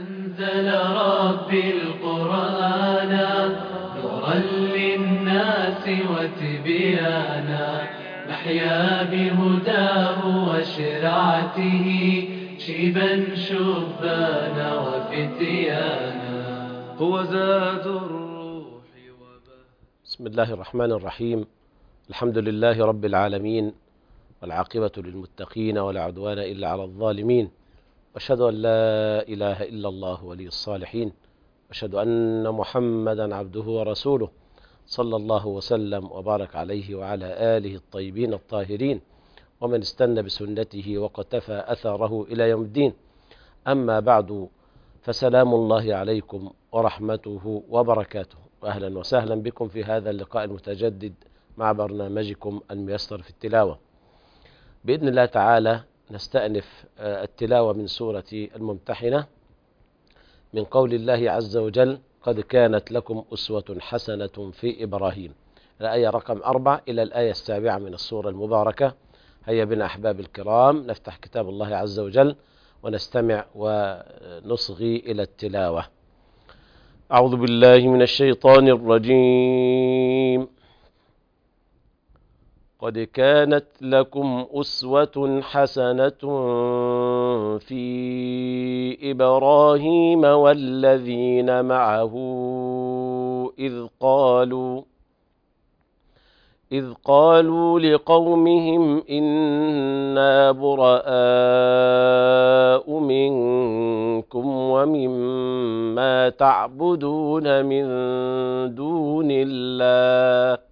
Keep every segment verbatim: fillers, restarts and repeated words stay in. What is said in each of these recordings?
أنزل ربي القرآن نورا للناس وتبيانا نحيا بهداه وشرعته شيبا شبانا وفتيانا هو زاد الروح وبه. بسم الله الرحمن الرحيم. الحمد لله رب العالمين، والعاقبة للمتقين ولا عدوان إلا على الظالمين، وأشهد أن لا إله إلا الله ولي الصالحين، وأشهد أن محمدا عبده ورسوله صلى الله وسلم وبارك عليه وعلى آله الطيبين الطاهرين ومن استنى بسنته وقتفى أثره إلى يوم الدين. أما بعد، فسلام الله عليكم ورحمته وبركاته، وأهلا وسهلا بكم في هذا اللقاء المتجدد مع برنامجكم الميسر في التلاوة. بإذن الله تعالى نستأنف التلاوة من سورة الممتحنة من قول الله عز وجل: قد كانت لكم أسوة حسنة في إبراهيم، الآية رقم أربع إلى الآية السابعة من السورة المباركة. هيا بنا أحباب الكرام نفتح كتاب الله عز وجل ونستمع ونصغي إلى التلاوة. أعوذ بالله من الشيطان الرجيم. قد كانت لكم أسوة حسنة في إبراهيم والذين معه إذ قالوا إذ قالوا لقومهم إنا براء منكم ومما تعبدون من دون الله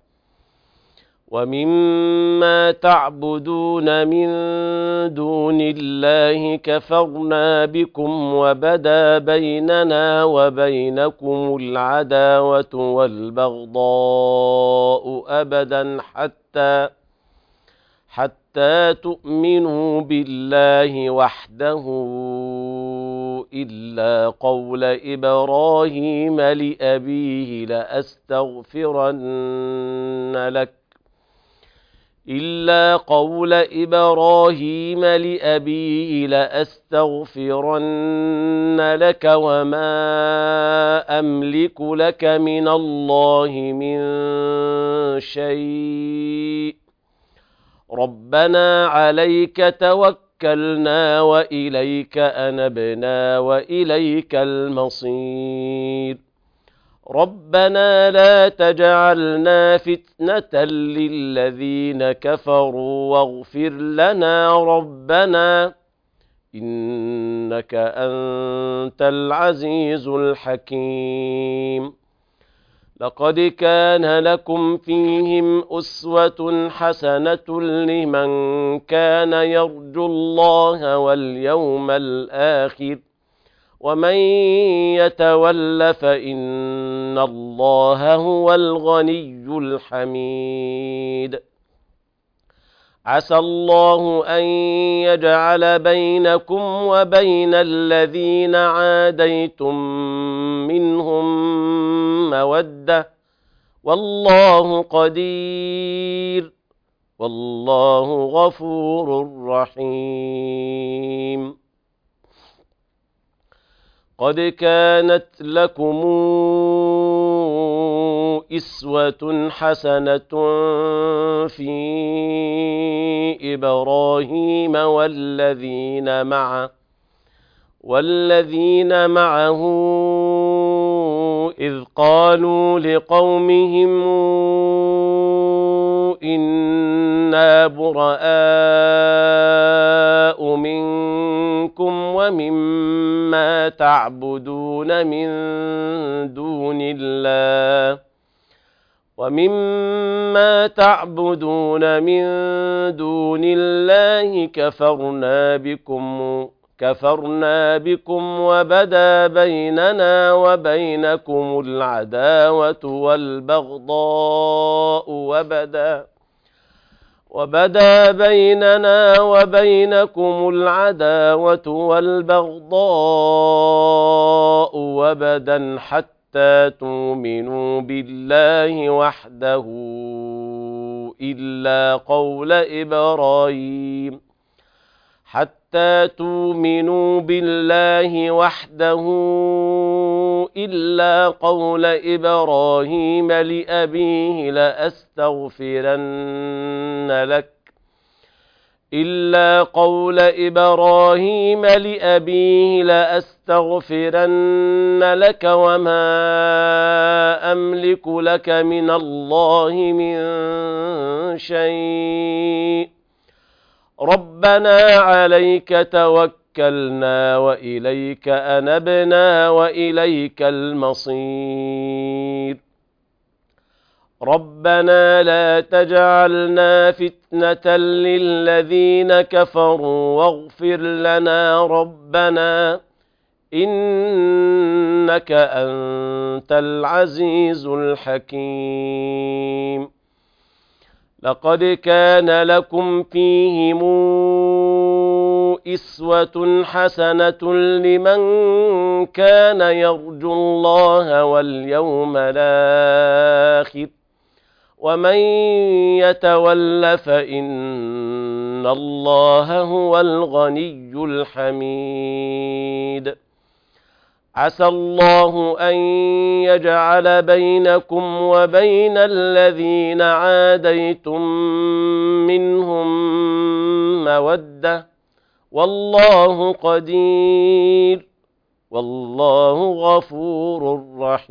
ومما تعبدون من دون الله كفرنا بكم وبدا بيننا وبينكم العداوة والبغضاء أبدا حتى حتى تؤمنوا بالله وحده إلا قول إبراهيم لأبيه لأستغفرن لك إلا قول إبراهيم لأبيه لأستغفرن لك وما أملك لك من الله من شيء ربنا عليك توكلنا وإليك أنبنا وإليك المصير ربنا لا تجعلنا فتنة للذين كفروا واغفر لنا ربنا إنك أنت العزيز الحكيم. لقد كان لكم فيهم أسوة حسنة لمن كان يرجو الله واليوم الآخر ومن يتول فإن الله هو الغني الحميد. عسى الله أن يجعل بينكم وبين الذين عاديتم منهم مودة والله قدير والله غفور رحيم. قد كانت لكم أسوة حسنة في إبراهيم والذين معه والذين معه إذ قالوا لقومهم إنا براء منكم ومما تعبدون من دون الله ومما تعبدون من دون الله كفرنا بكم كفرنا بكم وبدا بيننا وبينكم العداوة والبغضاء وبدا وبدا بيننا وبينكم العداوة والبغضاء وبدا حتى تؤمنوا بالله وحده إلا قول إبراهيم حتى حتى تؤمنوا بالله وحده إلا قول إبراهيم لأبيه لأستغفرن لك إلا قول إبراهيم لأبيه لأستغفرن لك وما أملك لك من الله من شيء ربنا عليك توكلنا وإليك أنبنا وإليك المصير ربنا لا تجعلنا فتنة للذين كفروا واغفر لنا ربنا إنك أنت العزيز الحكيم لقد كان لكم فيهم أسوة حسنة لمن كان يرجو الله واليوم الآخر ومن يتول فإن الله هو الغني الحميد عسى الله أن يجعل بينكم وبين الذين عاديتم منهم مودة والله قدير والله غفور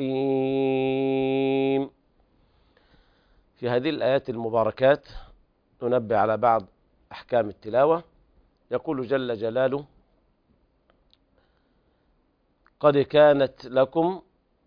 رحيم. في هذه الآيات المباركات ننبه على بعض أحكام التلاوة. يقول جل جلاله قد كانت لكم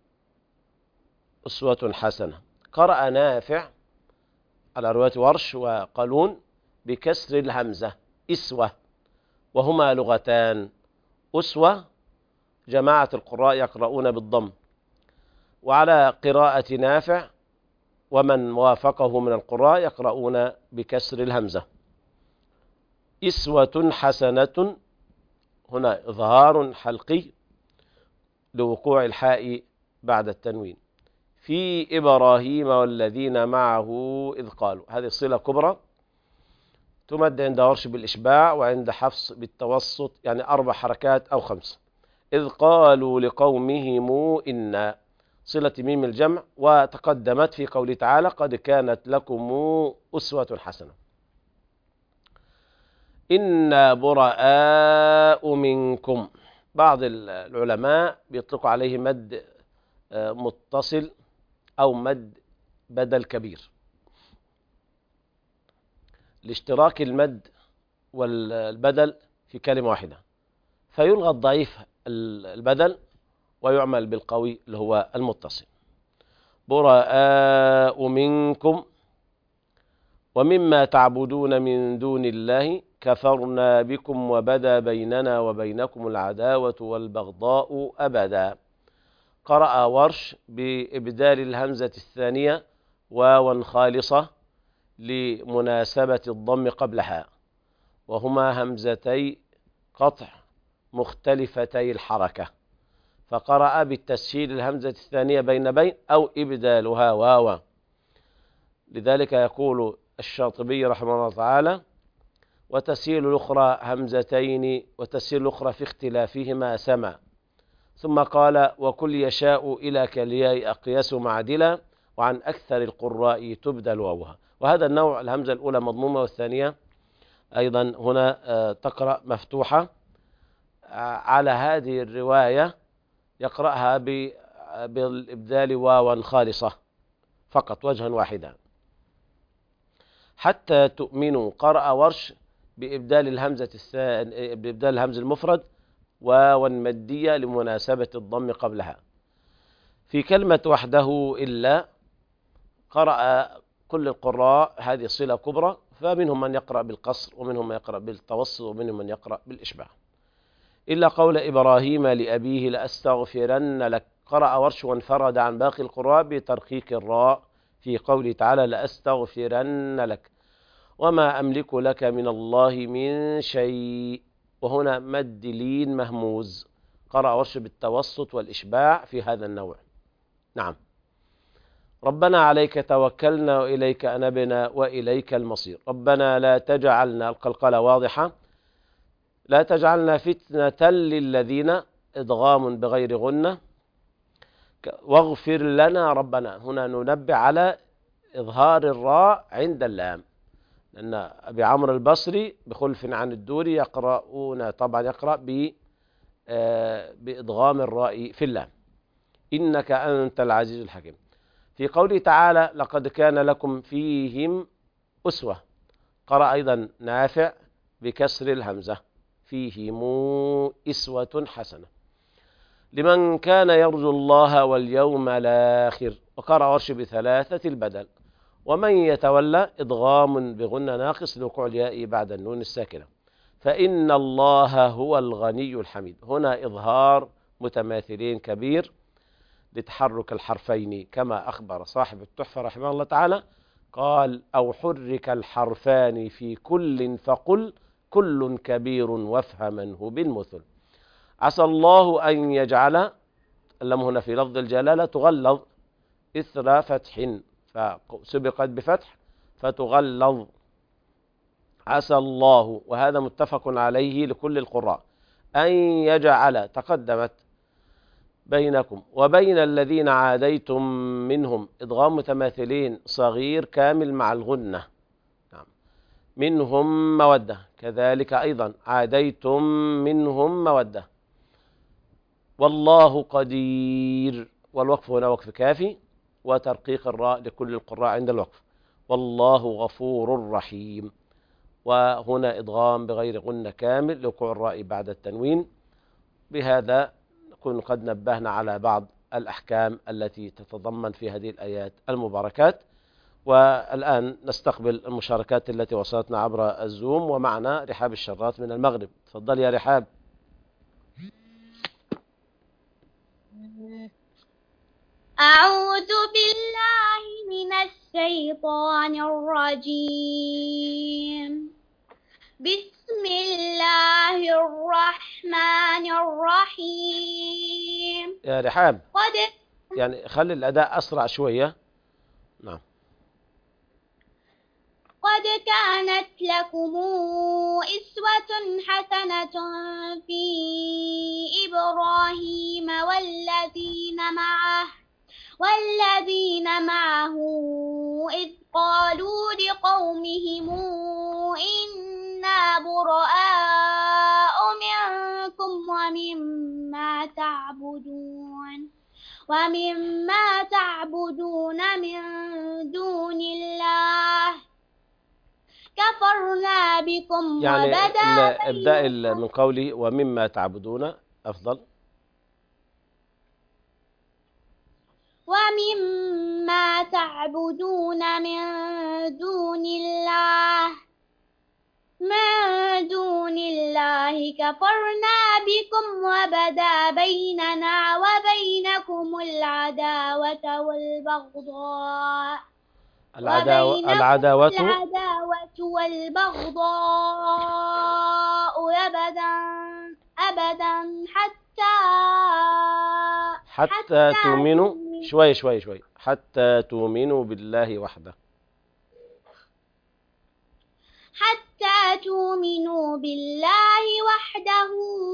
أسوة حسنة. قرأ نافع على رواية ورش وقالون بكسر الهمزة أسوة، وهما لغتان. أسوة جماعة القراء يقرؤون بالضم، وعلى قراءة نافع ومن وافقه من القراء يقرؤون بكسر الهمزة. أسوة حسنة هنا إظهار حلقي لوقوع الحاء بعد التنوين. في إبراهيم والذين معه إذ قالوا، هذه صلة كبرى تمد عند ورش بالإشباع وعند حفص بالتوسط، يعني أربع حركات أو خمس. إذ قالوا لقومهم إنا، صلة ميم الجمع، وتقدمت في قوله تعالى قد كانت لكم أسوة حسنة. إنا براء منكم، بعض العلماء بيطلقوا عليه مد متصل أو مد بدل كبير لاشتراك المد والبدل في كلمة واحدة، فيلغى الضعيف البدل ويعمل بالقوي اللي هو المتصل. براء منكم ومما تعبدون من دون الله كفرنا بكم وبدا بيننا وبينكم العداوة والبغضاء أبدا. قرأ ورش بإبدال الهمزة الثانية واوا خالصة لمناسبة الضم قبلها، وهما همزتي قطع مختلفتي الحركة، فقرأ بالتسهيل الهمزة الثانية بين بين أو إبدالها واوا. لذلك يقول الشاطبي رحمه الله تعالى وتسهيل الأخرى همزتين وتسهيل الأخرى في اختلافهما سما. ثم قال وكل يشاء إلى كالياء أقياس معدلا وعن أكثر القراء تبدل واوها. وهذا النوع الهمزة الأولى مضمومة والثانية أيضا هنا تقرأ مفتوحة. على هذه الرواية يقرأها بالإبدال واوا خالصة فقط وجها واحدا. حتى تؤمنوا قرأ ورش بإبدال الهمزة الثانية بإبدال الهمز المفرد واوا مدية لمناسبة الضم قبلها. في كلمة وحده إلا قرأ كل القراء هذه صلة كبرى، فمنهم من يقرأ بالقصر ومنهم من يقرأ بالتوسط ومنهم من يقرأ بالإشباع. إلا قول إبراهيم لأبيه لأستغفرن لك. قرأ ورش وانفرد عن باقي القراء بترقيق الراء في قوله تعالى لأستغفرن لك وما أملك لك من الله من شيء، وهنا مد لين مهموز. قرأ ورش بالتوسط والإشباع في هذا النوع. نعم. ربنا عليك توكلنا وإليك أنبنا وإليك المصير. ربنا لا تجعلنا، القلقلة واضحة، لا تجعلنا فتنة للذين إدغام بغير غنة واغفر لنا ربنا. هنا ننبه على إظهار الراء عند اللام، لأن أبي عمرو البصري بخلف عن الدوري يقرؤون طبعا يقرأ ب بإدغام الراء في اللام. إنك أنت العزيز الحكيم. في قوله تعالى لقد كان لكم فيهم أسوة، قرأ أيضا نافع بكسر الهمزة فيهم إسوة حسنة لمن كان يرجو الله واليوم الآخر، وقرأ ورش بثلاثة البدل. ومن يتولى إدغام بغنى ناقص لوقوع الياء بعد النون الساكنة. فإن الله هو الغني الحميد. هنا إظهار متماثلين كبير لتحرك الحرفين كما أخبر صاحب التحفة رحمه الله تعالى، قال أو حرك الحرفان في كل فقل كل كبير وافهمنه بالمثل. عسى الله أن يجعل اللام هنا في لفظ الجلالة تغلظ إثر فتح، فسبقت بفتح فتغلظ عسى الله، وهذا متفق عليه لكل القراء. أن يجعل تقدمت بينكم وبين الذين عاديتم منهم إدغام متماثلين صغير كامل مع الغنة. نعم. منهم مودة، كذلك أيضا عاديتم منهم مودة. والله قدير، والوقف هنا وقف كافي وترقيق الراء لكل القراء عند الوقف. والله غفور رحيم. وهنا إدغام بغير غنة كامل لوقوع الراء بعد التنوين. بهذا نكون قد نبهنا على بعض الأحكام التي تتضمن في هذه الآيات المباركات. والآن نستقبل المشاركات التي وصلتنا عبر الزوم، ومعنا رحاب الشرات من المغرب. تفضل يا رحاب. أعوذ بالله من الشيطان الرجيم. بسم الله الرحمن الرحيم. يا رحاب قد يعني خلي الأداء أسرع شوية. نعم. قد كانت لكم أسوة حسنة في إبراهيم والذين معه والذين معه إذ قالوا لقومهم إنا براء منكم ومما تعبدون ومما تعبدون من دون الله كفرنا بكم يعني وبدا ابدأ من قولي ومما تعبدون أفضل. ومما تعبدون من دون الله من دون الله كفرنا بكم وبدا بيننا وبينكم العداوة والبغضاء العداوة العداوة العداوة والبغضاء أبدا أبدا حتى حتى تؤمنوا شوي شوي شوي حتى تؤمنوا بالله وحده حتى تؤمنوا بالله وحده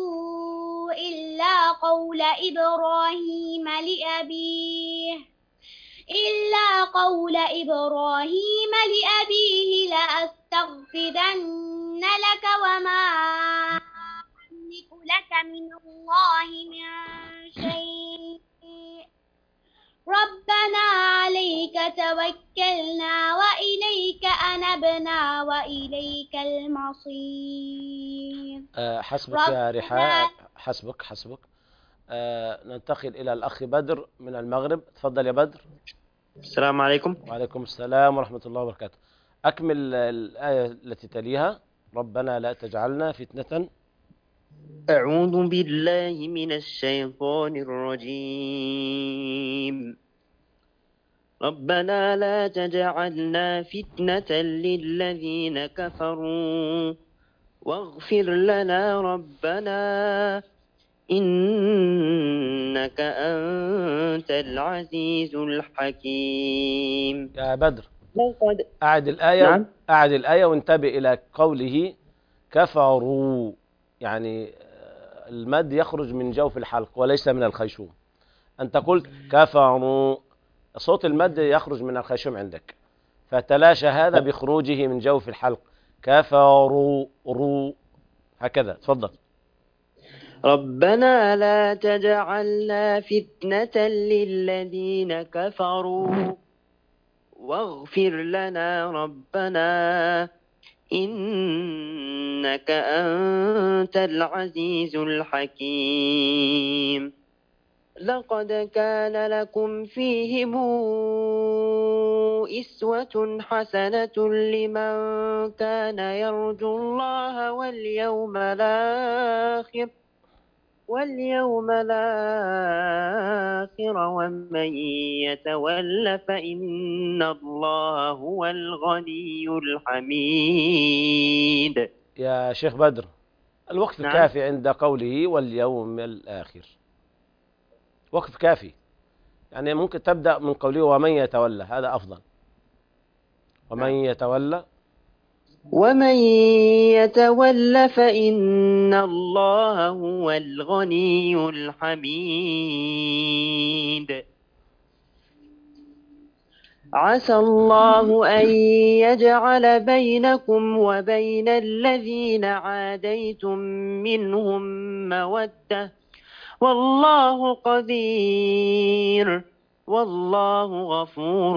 إلا قول إبراهيم لأبيه إلا قول إبراهيم لأبيه لأستغفرن لك وما أملك لك من الله من شيء ربنا عليك توكلنا وإليك أنبنا وإليك المصير. أه حسبك يا رحاب، حسبك حسبك. أه ننتقل إلى الأخ بدر من المغرب. تفضل يا بدر. السلام عليكم. وعليكم السلام ورحمة الله وبركاته. أكمل الآية التي تليها. ربنا لا تجعلنا فتنة. أعوذ بالله من الشيطان الرجيم. ربنا لا تجعلنا فتنة للذين كفروا واغفر لنا ربنا إنك أنت العزيز الحكيم. يا بدر لقد أعد الآية. نعم. أعد الآية وانتبه إلى قوله كفروا. يعني المد يخرج من جوف الحلق وليس من الخيشوم. أنت قلت كفروا، صوت المد يخرج من الخيشوم عندك، فتلاشى هذا بخروجه من جوف الحلق. كفروا رو، هكذا. تفضل. ربنا لا تجعلنا فتنة للذين كفروا واغفر لنا ربنا إنك أنت العزيز الحكيم. لقد كان لكم فيهم أسوة حسنة لمن كان يرجو الله واليوم الآخر واليوم الآخر ومن يتول فإن الله هو الغني الحميد. يا شيخ بدر، الوقف نعم. كافي عند قوله واليوم الآخر، وقف كافي. يعني ممكن تبدأ من قوله ومن يتولى، هذا أفضل. ومن يتولى ومن يتول فإن الله هو الغني الحميد. عسى الله أن يجعل بينكم وبين الذين عاديتم منهم مودة والله قدير والله غفور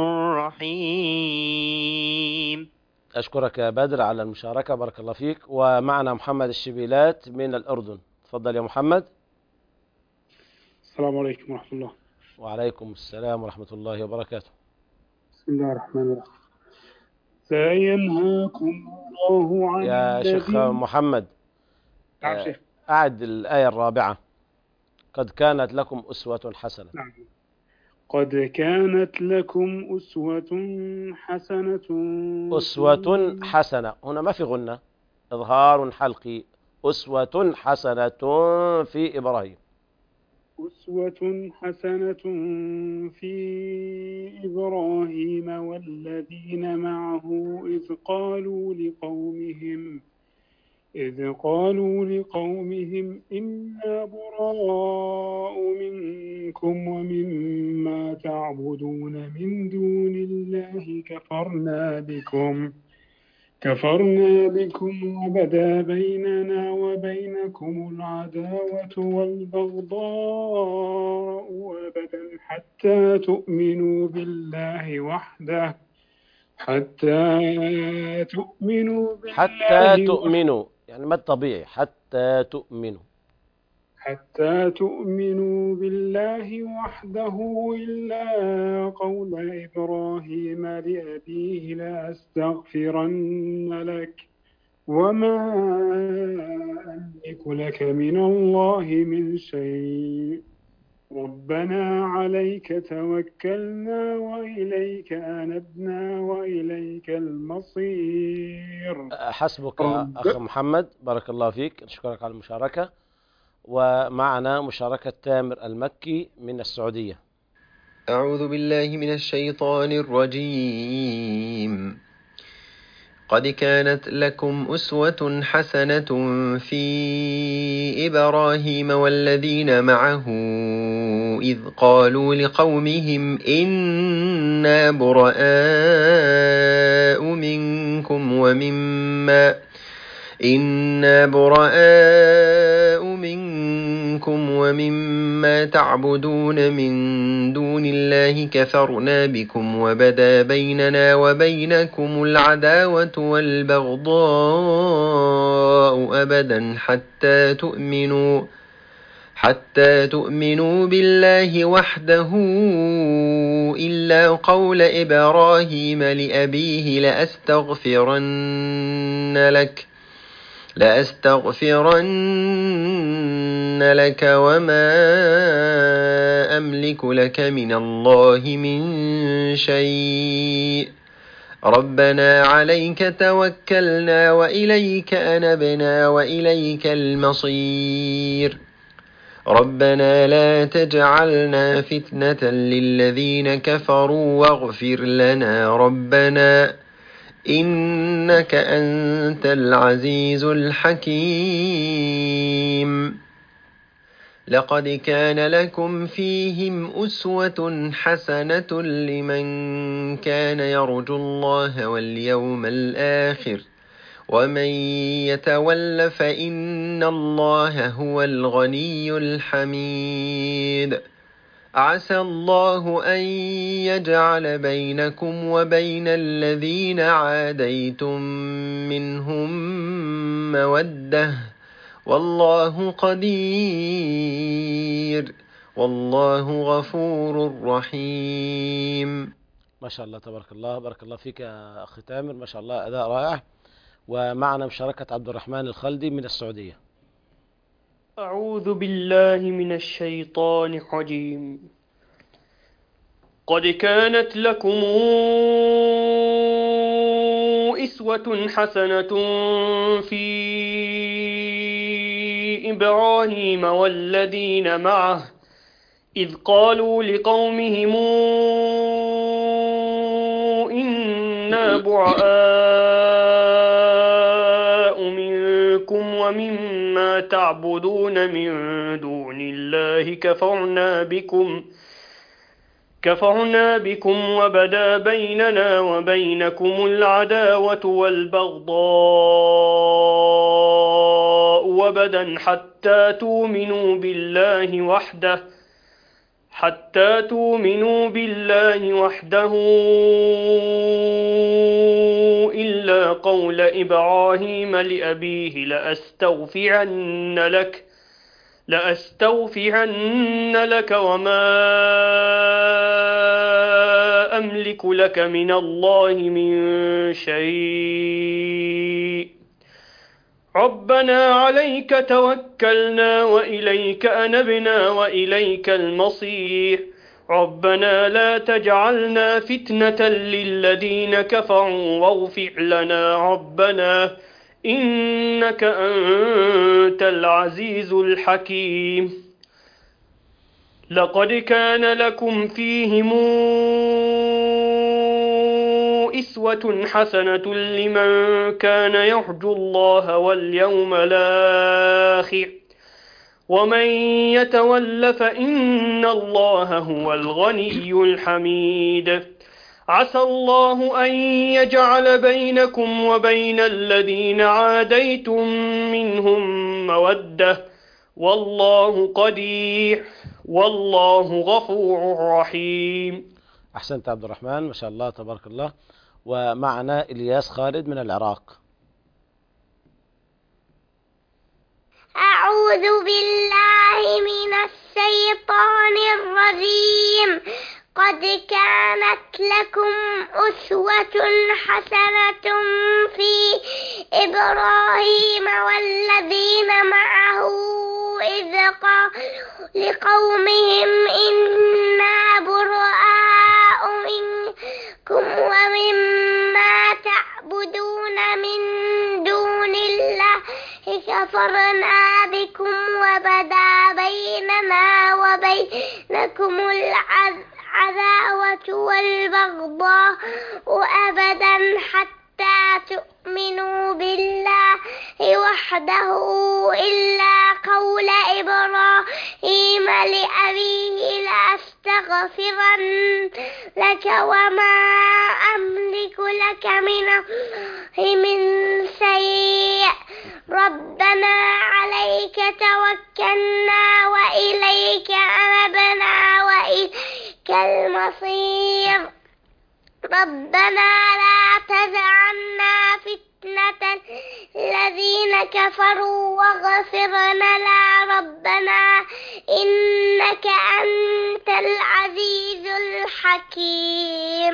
رحيم. أشكرك يا بدر على المشاركة، بارك الله فيك. ومعنا محمد الشبيلات من الأردن. تفضل يا محمد. السلام عليكم ورحمة الله. وعليكم السلام ورحمة الله وبركاته. بسم الله الرحمن الرحيم. لا ينهاكم الله عن يا شيخ الذين. محمد، نعم شيخ. أعد الآية الرابعة. قد كانت لكم أسوة حسنة. نعم. قد كانت لكم أسوة حسنة. أسوة حسنة، هنا ما في غنة، إظهار حلقي. أسوة حسنة في إبراهيم. أسوة حسنة في إبراهيم والذين معه إذ قالوا لقومهم إذ قالوا لقومهم إنا براء منكم ومما تعبدون من دون الله كفرنا بكم كفرنا بكم وبدا بيننا وبينكم العداوة والبغضاء أبدا حتى تؤمنوا بالله وحده حتى تؤمنوا بالله حتى تؤمنوا، يعني ما الطبيعي؟ حتى تؤمنوا حتى تؤمنوا بالله وحده إلا قول إبراهيم لأبيه لأستغفرن لك وما أملك لك من الله من شيء ربنا عليك توكلنا وإليك أنبنا وإليك المصير. حسبك أخ محمد، بارك الله فيك، نشكرك على المشاركة. ومعنا مشاركة تامر المكي من السعودية. أعوذ بالله من الشيطان الرجيم. قد كانت لكم أسوة حسنة في إبراهيم والذين معه إذ قالوا لقومهم إنا براء منكم ومما إنا براء منكم ومما تعبدون من دون الله كفرنا بكم وبدا بيننا وبينكم العداوة والبغضاء أبدا حتى تؤمنوا حتى تؤمنوا بالله وحده إلا قول إبراهيم لأبيه لأستغفرن لك لأستغفرن لك وما أملك لك من الله من شيء ربنا عليك توكلنا وإليك أنبنا وإليك المصير ربنا لا تجعلنا فتنة للذين كفروا واغفر لنا ربنا إنك أنت العزيز الحكيم. لقد كان لكم فيهم أسوة حسنة لمن كان يرجو الله واليوم الآخر ومن يتول فإن الله هو الغني الحميد. عسى الله أن يجعل بينكم وبين الذين عاديتم منهم مودة والله قدير والله غفور رحيم. ما شاء الله تبارك الله، بارك الله فيك يا أخي تامر، ما شاء الله أداء رائع. ومعنا مشاركة عبد الرحمن الخلدي من السعودية. أعوذ بالله من الشيطان الرجيم. قد كانت لكم أسوة حسنة في إبراهيم والذين معه إذ قالوا لقومهم إنا براء منكم ومما تعبدون من دون الله كفرنا بكم كفرنا بكم وبدا بيننا وبينكم العداوة والبغضاء وبدا حتى تؤمنوا بالله وحده حتى تؤمنوا بالله وحده إلا قول إبراهيم لأبيه لأستغفرن لك لأستغفرن لك وما أملك لك من الله من شيء ربنا عليك توكلنا وإليك أنبنا وإليك المصير ربنا لا تجعلنا فتنة للذين كفروا واغفر لنا ربنا إنك أنت العزيز الحكيم. لقد كان لكم فيهم أسوة حسنة لمن كان يرجو الله واليوم الآخر ومن يتول فإن الله هو الغني الحميد. عسى الله أن يجعل بينكم وبين الذين عاديتم منهم مودة والله قدير والله غفور رحيم. أحسنت عبد الرحمن، ما شاء الله تبارك الله. ومعنا إلياس خالد من العراق. أعوذ بالله من الشيطان الرجيم. قد كانت لكم أسوة حسنة في إبراهيم والذين معه إذ قالوا لقومهم إنا براء منكم ومما تعبدون من دون الله كفرنا بكم وبدا بيننا وبينكم العداوة والبغضاء أبدا حتى تؤمنوا بالله وحده إلا قول إبراهيم لأبيه لأستغفرن لك وما أملك لك من من شيء ربنا عليك توكلنا وإليك أنبنا وإليك المصير ربنا لا تجعلنا فتنة الذين كفروا واغفر لنا ربنا إنك أنت العزيز الحكيم.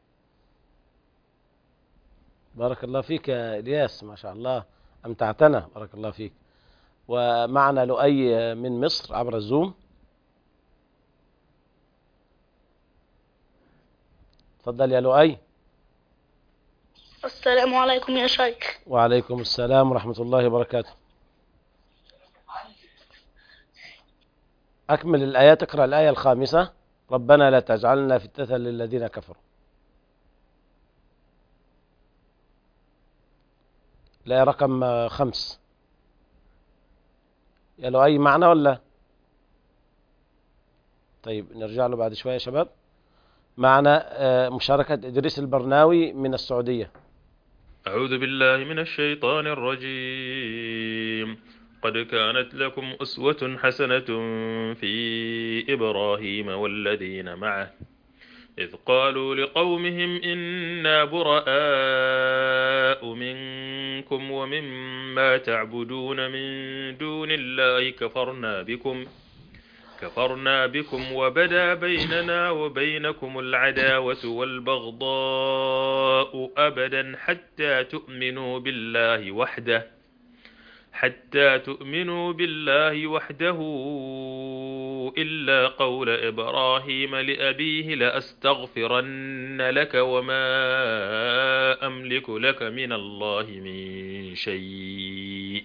بارك الله فيك يا إلياس، ما شاء الله أمتعتنا، بارك الله فيك. ومعنا لؤي من مصر عبر الزوم. تفضل يا لؤي. السلام عليكم يا شيخ. وعليكم السلام ورحمة الله وبركاته. أكمل الآيات، اقرأ الآية الخامسة. ربنا لا تجعلنا فتنة للذين كفروا. لا رقم آه، خمس. يا له أي معنى ولا؟ طيب نرجع له بعد شوية يا شباب. معنا آه، مشاركة إدريس البرناوي من السعودية. أعوذ بالله من الشيطان الرجيم. قد كانت لكم أسوة حسنة في إبراهيم والذين معه إذ قالوا لقومهم إنا براء منكم ومما تعبدون من دون الله كفرنا بكم كفرنا بكم وبدا بيننا وبينكم العداوة والبغضاء أبدا حتى تؤمنوا بالله وحده حتى تؤمنوا بالله وحده إلا قول إبراهيم لأبيه لأستغفرن لك وما أملك لك من الله من شيء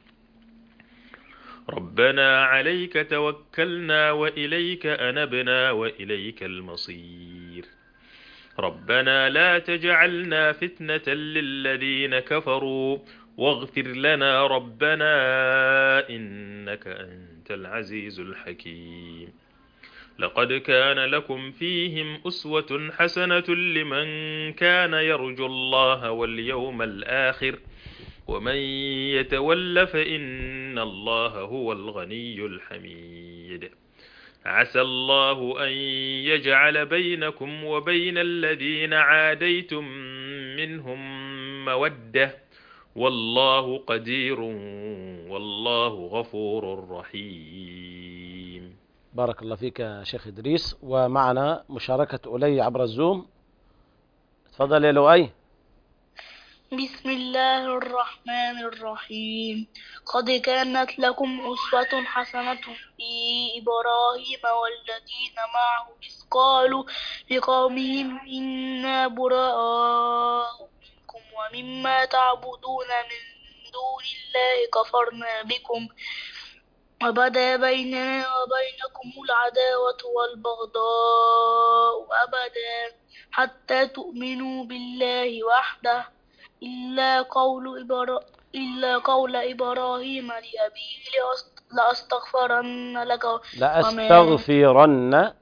ربنا عليك توكلنا وإليك أنبنا وإليك المصير ربنا لا تجعلنا فتنة للذين كفروا واغفر لنا ربنا إنك أنت العزيز الحكيم لقد كان لكم فيهم أسوة حسنة لمن كان يرجو الله واليوم الآخر ومن يتول فإن الله هو الغني الحميد عسى الله أن يجعل بينكم وبين الذين عاديتم منهم مودة والله قدير والله غفور رحيم. بارك الله فيك يا شيخ إدريس. ومعنا مشاركة أولي عبر الزوم. تفضل يا لؤي. بسم الله الرحمن الرحيم. قد كانت لكم أسوة حسنة في إبراهيم والذين معه إذ قالوا لقومهم إنا براء منكم ومما تعبدون من دون الله كفرنا بكم وبدا بيننا وبينكم العداوة والبغضاء أبدا حتى تؤمنوا بالله وحده إلا قول إبرا... إلا قول إبراهيم لأبيه لأستغفرن لك لأستغفرن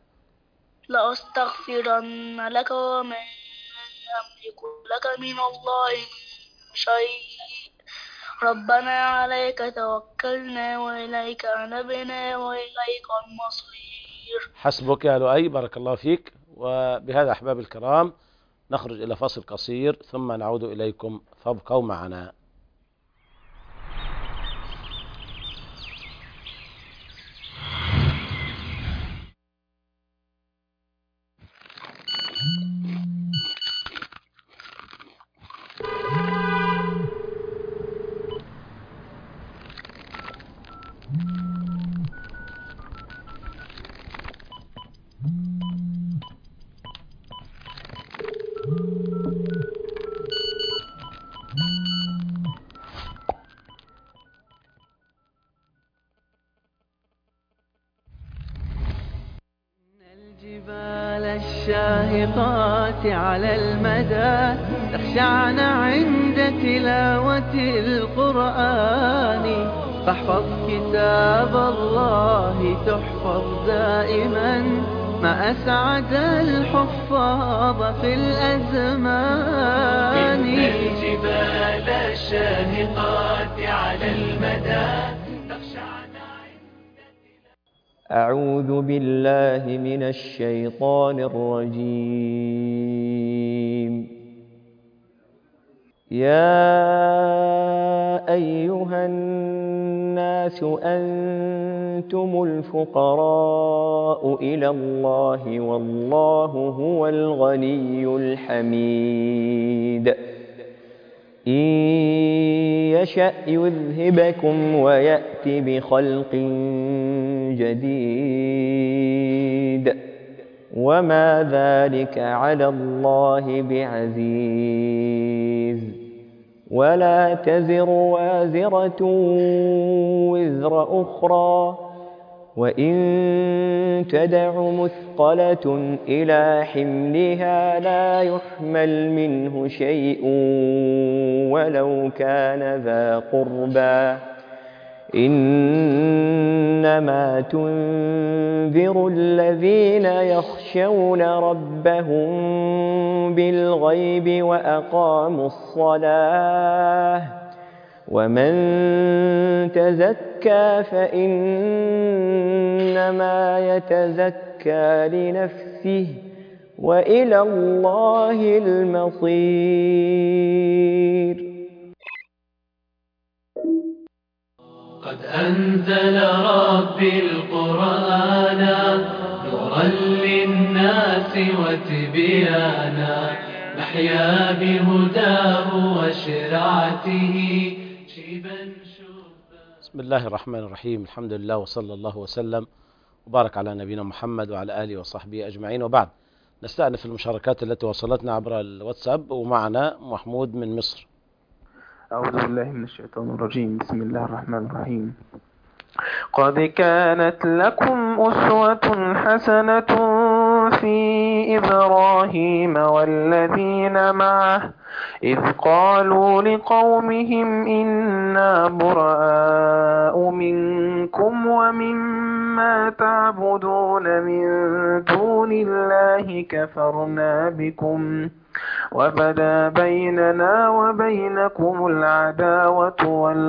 لأستغفرن لك وما أملك لك من الله شيء ربنا عليك توكلنا وإليك أنبنا وإليك المصير. حسبك يا لؤي. بارك الله فيك. وبهذا أحباب الكرام نخرج إلى فاصل قصير ثم نعود إليكم فابقوا معنا. الشاهقات على المدى تخشعن عند تلاوة القرآن فاحفظ كتاب الله تحفظ دائما ما أسعد الحفاظ في الأزمان. إن الجبال الشاهقات على المدى أعوذ بالله من الشيطان الرجيم. يا أيها الناس أنتم الفقراء إلى الله والله هو الغني الحميد. إن يشأ يذهبكم ويأت بخلق جديد وما ذلك على الله بعزيز. ولا تزر وازرة وزر أخرى وإن تدع مثقلة إلى حملها لا يحمل منه شيء ولو كان ذا قربى إنما تنذر الذين يخشون ربهم بالغيب وأقاموا الصلاة ومن تزكى فإنما يتزكى لنفسه وإلى الله المصير. قد أنزل ربي القرآن نورا للناس وتبيانا نحيا بهداه وشرعته شيبا شوبا. بسم الله الرحمن الرحيم. الحمد لله وصلى الله وسلم وبارك على نبينا محمد وعلى آله وصحبه أجمعين، وبعد نستأنف المشاركات التي وصلتنا عبر الواتساب، ومعنا محمود من مصر. أعوذ بالله من الشيطان الرجيم. بسم الله الرحمن الرحيم. قد كانت لكم أسوة حسنة في إبراهيم والذين معه إذ قالوا لقومهم إنا براء منكم ومما تعبدون من دون الله كفرنا بكم وبدا بيننا وبينكم العداوة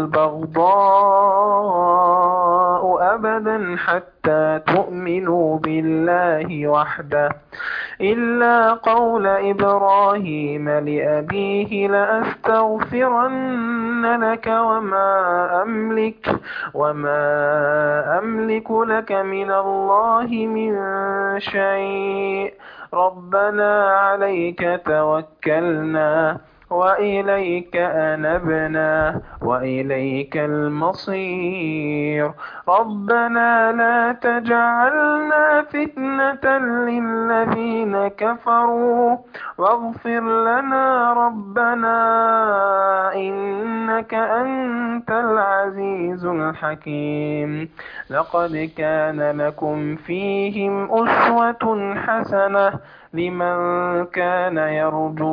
والبغضاء أبدا حتى تؤمنوا بالله وحده إلا قول إبراهيم لأبيه لأستغفرن لك وما أملك وما أملك لك من الله من شيء ربنا عليك توكلنا وإليك أنبنا وإليك المصير ربنا لا تجعلنا فتنة للذين كفروا واغفر لنا ربنا إنك أنت العزيز الحكيم. لقد كان لكم فيهم أسوة حسنة لمن كان يرجو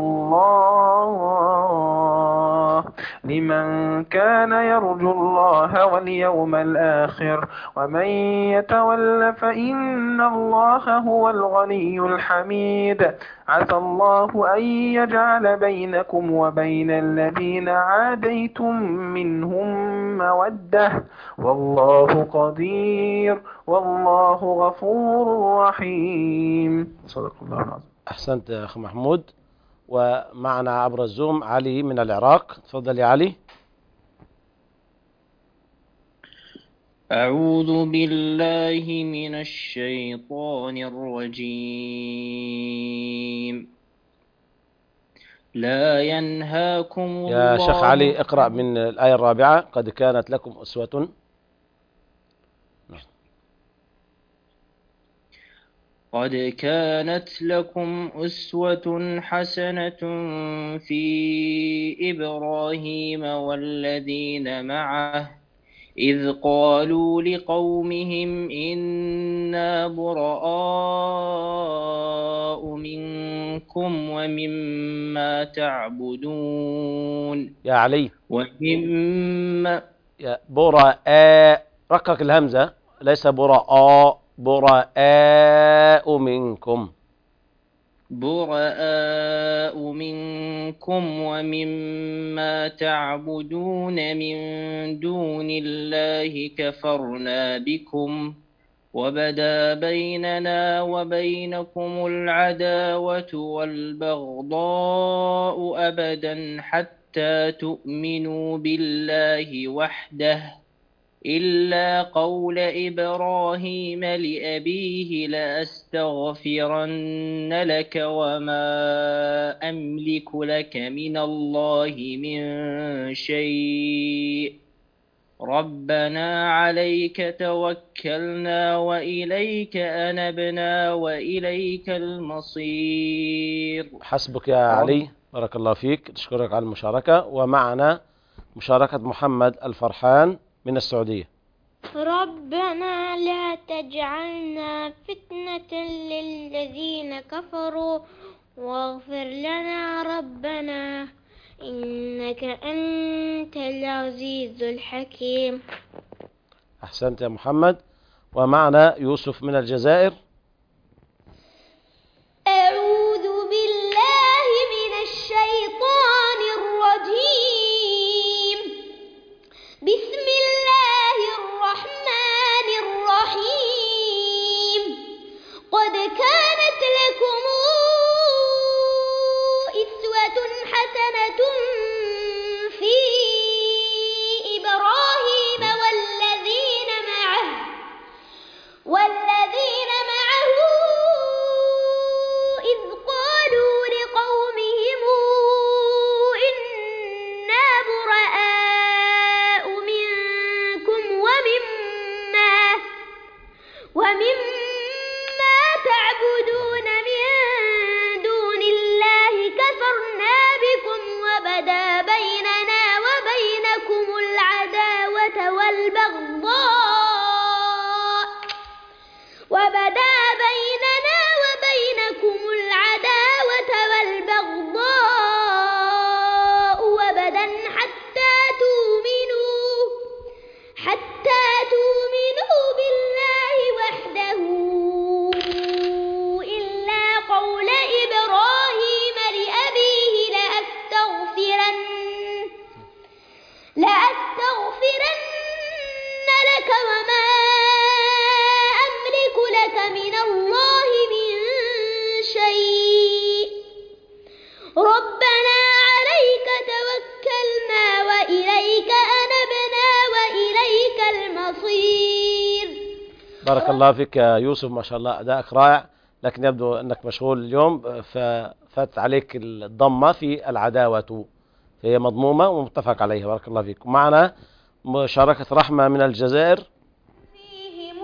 الله لمن كان يرجو الله واليوم الآخر ومن يتول فإن الله هو الغني الحميد. عسى الله أن يجعل بينكم وبين الذين عاديتم منهم مودة والله قدير والله غفور رحيم. صدق الله العظيم. أحسنت يا أخي محمود. ومعنا عبر الزوم علي من العراق. تفضل يا علي. أعوذ بالله من الشيطان الرجيم. لا ينهاكم الله. يا شيخ علي اقرأ من الآية الرابعة. قد كانت لكم أسوة. قد كانت لكم أسوة حسنة في إبراهيم والذين معه إذ قالوا لقومهم إنا براء منكم ومما تعبدون. يا علي ومما يا براء، رقق الهمزة، ليس براء، براء منكم. براء منكم ومما تعبدون من دون الله كفرنا بكم وبدا بيننا وبينكم العداوة والبغضاء أبدا حتى تؤمنوا بالله وحده إلا قول إبراهيم لأبيه لأستغفرن لك وما أملك لك من الله من شيء ربنا عليك توكلنا وإليك أنبنا وإليك المصير. حسبك يا علي، بارك الله فيك، نشكرك على المشاركة. ومعنا مشاركة محمد الفرحان من السعودية. ربنا لا تجعلنا فتنة للذين كفروا واغفر لنا ربنا إنك أنت العزيز الحكيم. أحسنت يا محمد. ومعنا يوسف من الجزائر. أعوذ بالله من الشيطان الرجيم. بسم الله الرحمن الرحيم. قد كانت لكم أسوة حسنة في إبراهيم والذين معه والذين معه إذ قالوا لقومهم إنا براء منكم ومما ومما تعبدون من دون الله كفرنا بكم وبدا بيننا وبينكم العداوة والبغضاء وبدا بيننا وبينكم العداوة والبغضاء وبدا حتى تؤمنوا حتى تؤمنوا بالله وحده إلا قول إبراهيم لأبيه لأستغفرن لأستغفرن لك وما أملك لك من الله من شيء ربنا عليك توكلنا وإليك أنبنا وإليك المصير. بارك الله فيك يا يوسف، ما شاء الله أداءك رائع، لكن يبدو أنك مشغول اليوم ففات عليك الضمة في العداوة، هي مضمومة ومتفق عليها. بارك الله فيك. معنا مشاركة رحمة من الجزائر. فيهم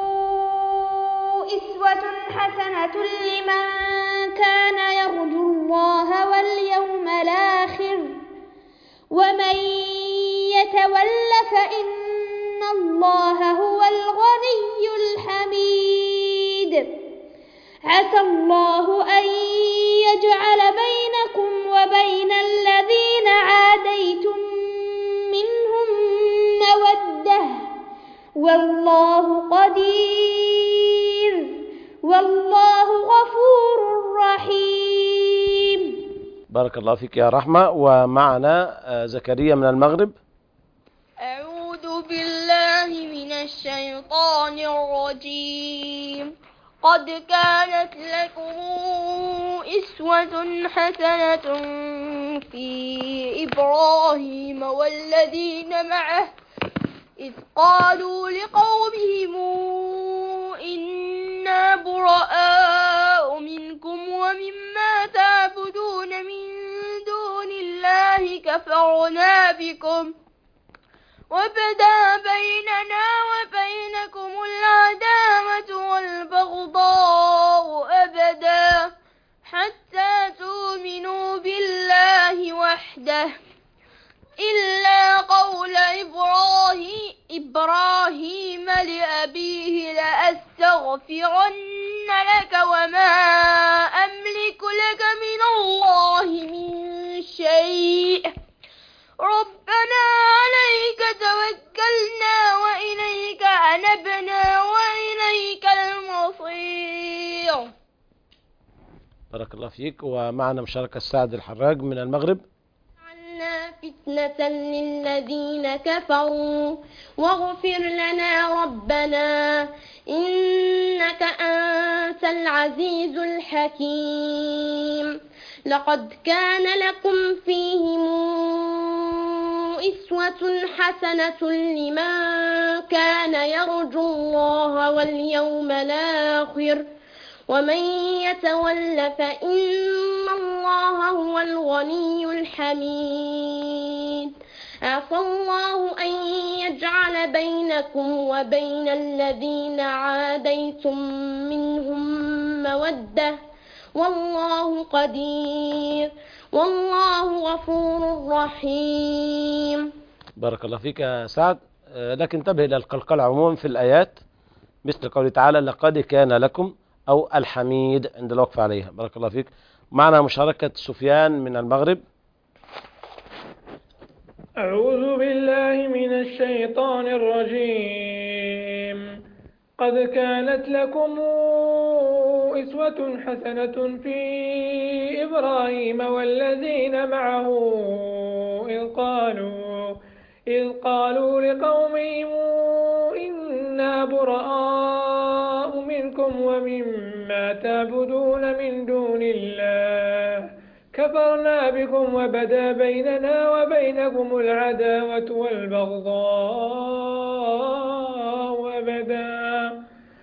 أسوة حسنة لمن كان يرجو الله واليوم الآخر ومن يتول فإن الله هو الغني الحميد. عسى الله أن يجعل بينكم وبين الذين عاديتم منهم مودة والله قدير والله غفور رحيم. بارك الله فيك يا رحمة. ومعنا زكريا من المغرب. أعوذ بالله من الشيطان الرجيم. قد كانت لكم أسوة حسنة في إبراهيم والذين معه إذ قالوا لقومهم إنا براء منكم ومما تعبدون من دون الله كفرنا بكم وبدا بيننا وبينكم العداوة والبغضاء أبدا حتى تؤمنوا بالله وحده إلا قول إبراهيم, إبراهيم لأبيه لأستغفرن لك وما أملك لك من الله من شيء ربنا عليك توكلنا وإليك أنبنا وإليك المصير. بارك الله فيك. ومعنا مشاركة سعد الحراج من المغرب. جعلنا فتنة للذين كفروا واغفر لنا ربنا إنك أنت العزيز الحكيم. لقد كان لكم فيهم أسوة حسنة لمن كان يرجو الله واليوم الآخر ومن يتول فإن الله هو الغني الحميد. عسى الله أن يجعل بينكم وبين الذين عاديتم منهم مودة والله قدير والله غفور رحيم. بارك الله فيك يا سعد. لكن انتبه إلى القلقلة عموما في الآيات، مثل قوله تعالى لقد كان لكم، أو الحميد عند الوقف عليها. بارك الله فيك. معنا مشاركة سفيان من المغرب. أعوذ بالله من الشيطان الرجيم. قد كانت لكم أسوة حسنة في إبراهيم والذين معه إذ قالوا إذ قالوا لقومهم إنا براء منكم ومما تعبدون من دون الله كفرنا بكم وبدا بيننا وبينكم العداوة والبغضاء أبدا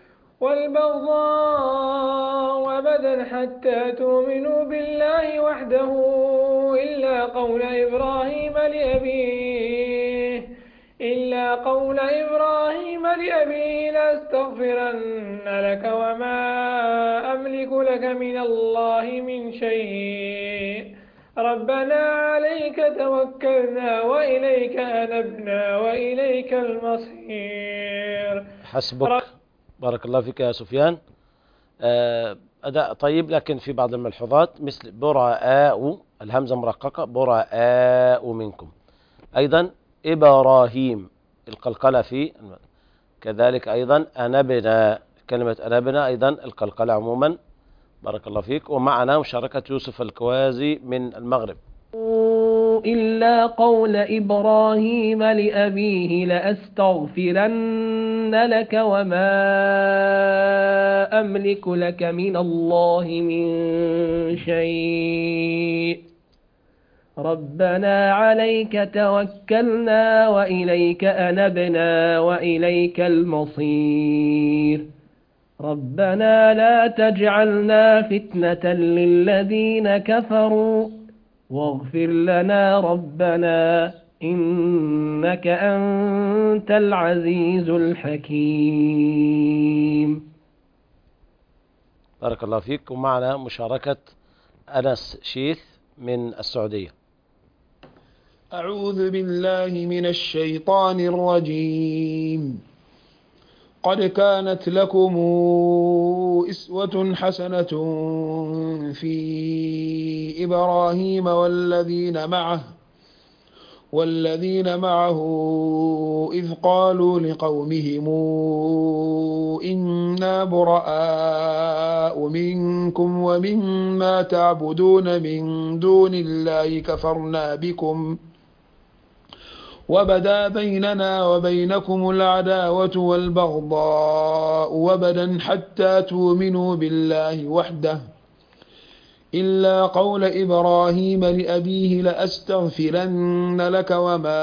والبغضاء أبدا حتى تؤمنوا بالله وحده إلا قول إبراهيم لأبيه إلا قول إبراهيم لأبيه لأستغفرن لك وما أملك لك من الله من شيء ربنا عليك توكلنا وإليك أنبنا وإليك المصير. حسبك. بارك الله فيك يا سفيان. أداء طيب، لكن في بعض الملحوظات مثل براء، الهمزة مرققة، براء منكم. أيضا إبراهيم القلقلة في، كذلك أيضا أنبنا، كلمة أنبنا أيضا القلقلة عموما. بارك الله فيك. ومعنا مشاركة يوسف الكوازي من المغرب. إلا قول إبراهيم لأبيه لأستغفرن لك وما أملك لك من الله من شيء ربنا عليك توكلنا وإليك أنبنا وإليك المصير ربنا لا تجعلنا فتنة للذين كفروا واغفر لنا ربنا إنك أنت العزيز الحكيم. بارك الله فيك. ومعنا مشاركة أنس شيث من السعودية. أعوذ بالله من الشيطان الرجيم. قد كانت لكم أسوة حسنة في إبراهيم والذين معه والذين معه إذ قالوا لقومهم إنا براء منكم ومما تعبدون من دون الله كفرنا بكم وبدا بيننا وبينكم العداوة والبغضاء وبدا حتى تؤمنوا بالله وحده إلا قول إبراهيم لأبيه لأستغفرن لك وما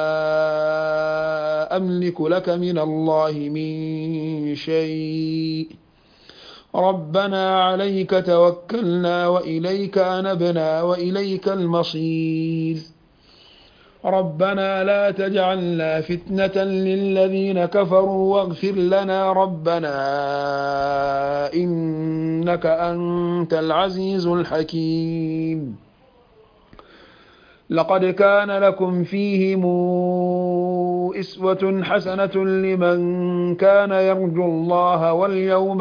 أملك لك من الله من شيء ربنا عليك توكلنا وإليك أنبنا وإليك المصير ربنا لا تجعلنا فتنة للذين كفروا واغفر لنا ربنا إنك أنت العزيز الحكيم. لقد كان لكم فيهم أسوة حسنة لمن كان يرجو الله واليوم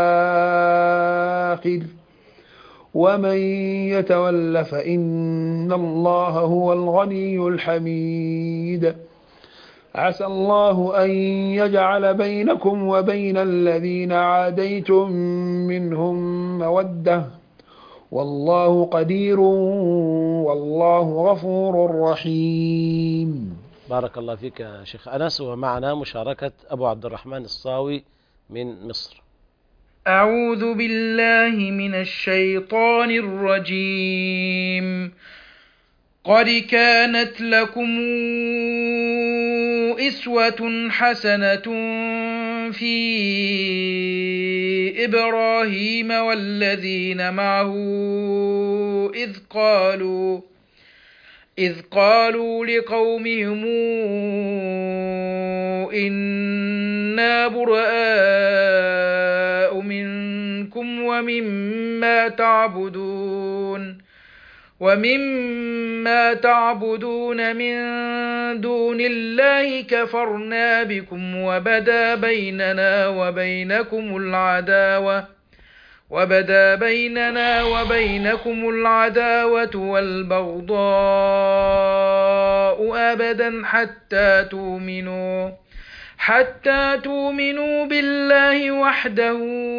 الآخر ومن يتول فإن الله هو الغني الحميد. عسى الله أن يجعل بينكم وبين الذين عاديتم منهم مودة والله قدير والله غفور رحيم. بارك الله فيك يا شيخ أنس. ومعنا مشاركة أبو عبد الرحمن الصاوي من مصر. أعوذ بالله من الشيطان الرجيم. قد كانت لكم أسوة حسنة في إبراهيم والذين معه إذ قالوا إذ قالوا لقومهم إنا براء منكم ومما تعبدون ومما تعبدون من دون الله كفرنا بكم وبدا بيننا وبينكم العداوة وبدا بيننا وبينكم العداوة والبغضاء أبدا حتى تؤمنوا حتى تؤمنوا بالله وحده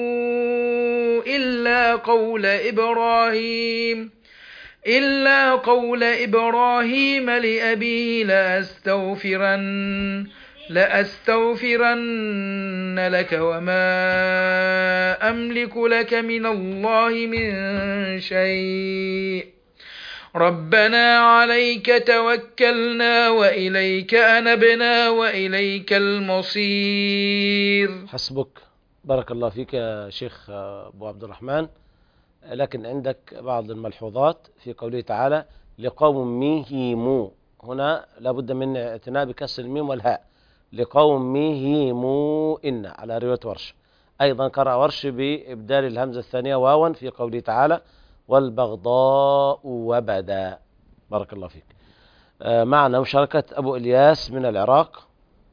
إلا قول إبراهيم إلا قول إبراهيم لأبيه لأستغفرن لأستغفرن لك وما أملك لك من الله من شيء ربنا عليك توكلنا وإليك أنبنا وإليك المصير. حسبك. بارك الله فيك يا شيخ أبو عبد الرحمن. لكن عندك بعض الملحوظات في قوله تعالى لقوم ميهيمو، هنا لابد من اعتناء بكسر الميم والهاء، لقوم ميهيمو إن على رواية ورش. أيضا قرأ ورش بإبدال الهمزة الثانية واوا في قوله تعالى والبغضاء وبدا. بارك الله فيك. آه معنا مشاركة أبو إلياس من العراق.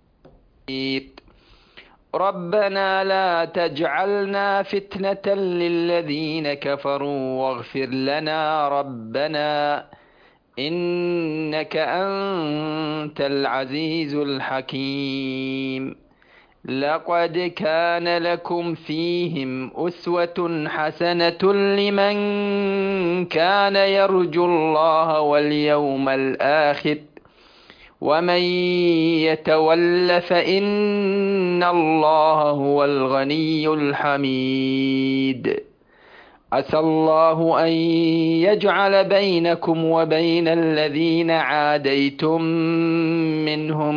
ربنا لا تجعلنا فتنة للذين كفروا واغفر لنا ربنا إنك أنت العزيز الحكيم. لقد كان لكم فيهم أسوة حسنة لمن كان يرجو الله واليوم الآخر ومن يتول فإن الله هو الغني الحميد. عسى الله أن يجعل بينكم وبين الذين عاديتم منهم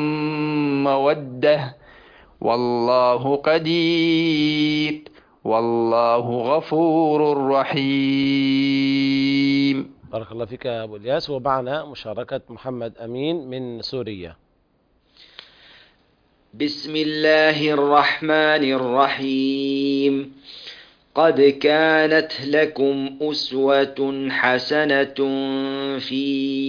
مودة والله قدير والله غفور رحيم. بارك الله فيك يا أبو إلياس. ومعنا مشاركة محمد أمين من سوريا. بسم الله الرحمن الرحيم. قد كانت لكم أسوة حسنة في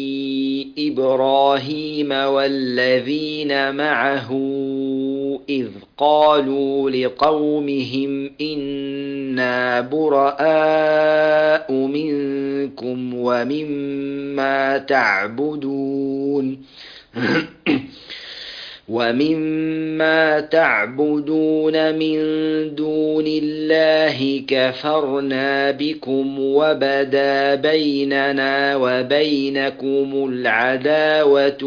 إبراهيم والذين معه إذ قالوا لقومهم إنا براء منكم ومما تعبدون ومما تعبدون من دون الله كفرنا بكم وبدا بيننا وبينكم العداوة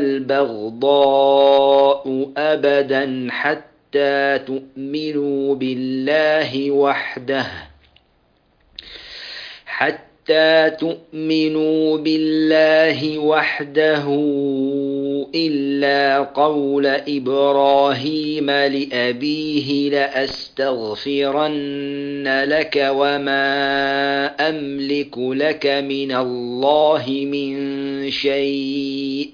والبغضاء أبدا حتى تؤمنوا بالله وحده حتى تؤمنوا بالله وحده إلا قول إبراهيم لأبيه لأستغفرن لك وما أملك لك من الله من شيء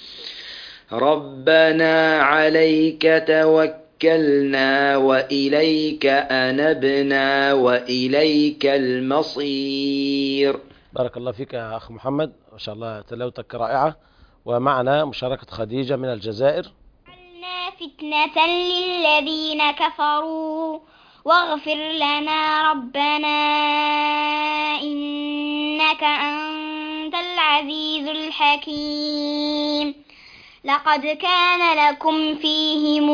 ربنا عليك توكلنا وإليك أنبنا وإليك المصير. بارك الله فيك يا أخ محمد، ما شاء الله تلاوتك رائعة. ومعنا مشاركة خديجة من الجزائر. جعلنا فتنة للذين كفروا واغفر لنا ربنا إنك أنت العزيز الحكيم. لقد كان لكم فيهم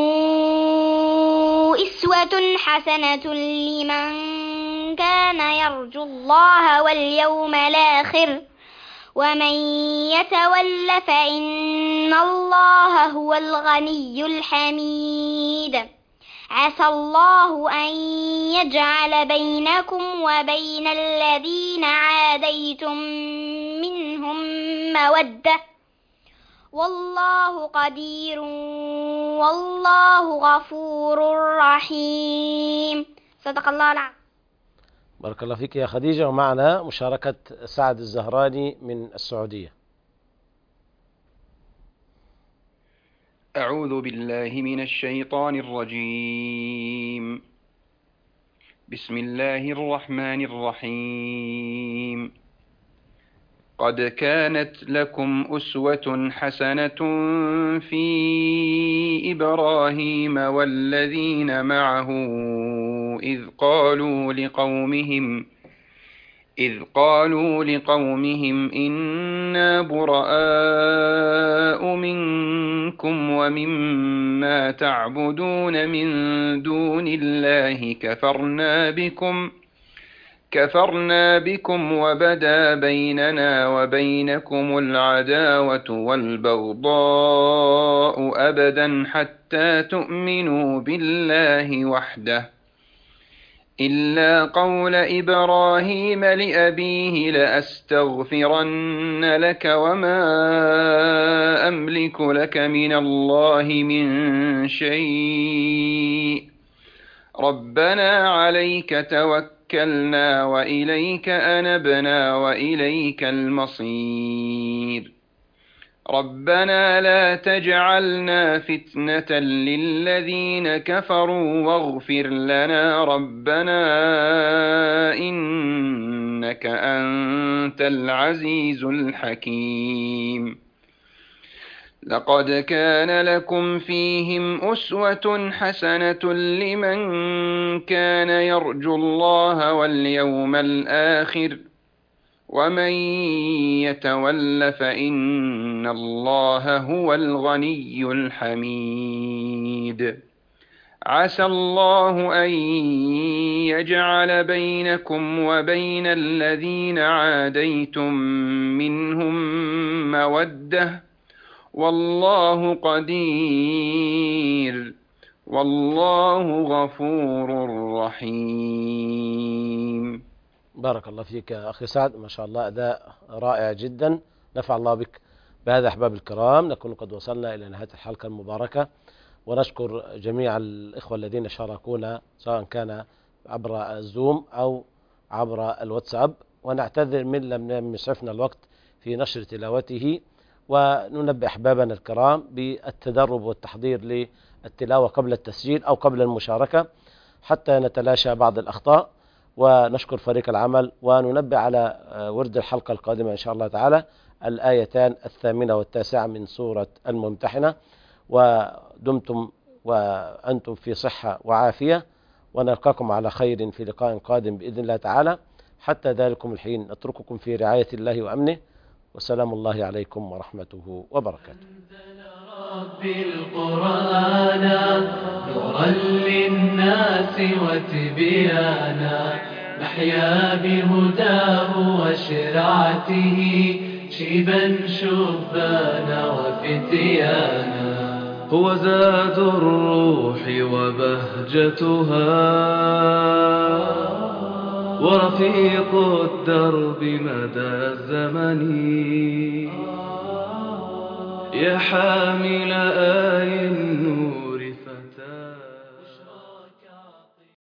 أسوة حسنة لمن كان يرجو الله واليوم الآخر ومن يتول فإن الله هو الغني الحميد. عسى الله أن يجعل بينكم وبين الذين عاديتم منهم مودة والله قدير والله غفور رحيم. صدق الله العظيم. بارك الله فيك يا خديجة. ومعنا مشاركة سعد الزهراني من السعودية. أعوذ بالله من الشيطان الرجيم. بسم الله الرحمن الرحيم. قد كانت لكم أسوة حسنة في إبراهيم والذين معه إذ قالوا لقومهم إذ قالوا لقومهم إنا براء منكم ومما تعبدون من دون الله كفرنا بكم كفرنا بكم وبدا بيننا وبينكم العداوة والبغضاء أبدا حتى تؤمنوا بالله وحده إلا قول إبراهيم لأبيه لأستغفرن لك وما أملك لك من الله من شيء ربنا عليك توكلنا وإليك أنبنا وإليك المصير ربنا لا تجعلنا فتنة للذين كفروا واغفر لنا ربنا إنك أنت العزيز الحكيم لقد كان لكم فيهم أسوة حسنة لمن كان يرجو الله واليوم الآخر ومن يتول فإن الله هو الغني الحميد عسى الله أن يجعل بينكم وبين الذين عاديتم منهم مودة والله قدير والله غفور رحيم. بارك الله فيك يا أخي سعد، ما شاء الله أداء رائع جدا، نفع الله بك. بهذا أحباب الكرام نكون قد وصلنا إلى نهاية الحلقة المباركة، ونشكر جميع الإخوة الذين شاركونا سواء كان عبر الزوم أو عبر الواتساب، ونعتذر من لم يسعفنا الوقت في نشر تلاوته، وننبه أحبابنا الكرام بالتدرب والتحضير للتلاوة قبل التسجيل أو قبل المشاركة حتى نتلاشى بعض الأخطاء. ونشكر فريق العمل، وننبه على ورد الحلقة القادمة إن شاء الله تعالى الآيتان الثامنة والتاسعة من سورة الممتحنة. ودمتم وأنتم في صحة وعافية، ونلقاكم على خير في لقاء قادم بإذن الله تعالى. حتى ذلكم الحين نترككم في رعاية الله وأمنه، وسلام الله عليكم ورحمته وبركاته. ربي القرآن نورا للناس وتبيانا، نحيا بهداه وشرعته شيبا شبانا وفتيانا. هو زاد الروح وبهجتها ورفيق الدرب مدى الزمن، يا حامل آي النور